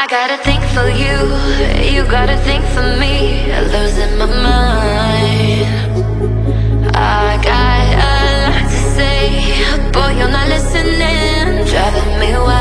I gotta think for you, you gotta think for me. Losing my mind. I got a lot to say, boy, you're not listening. Driving me wild.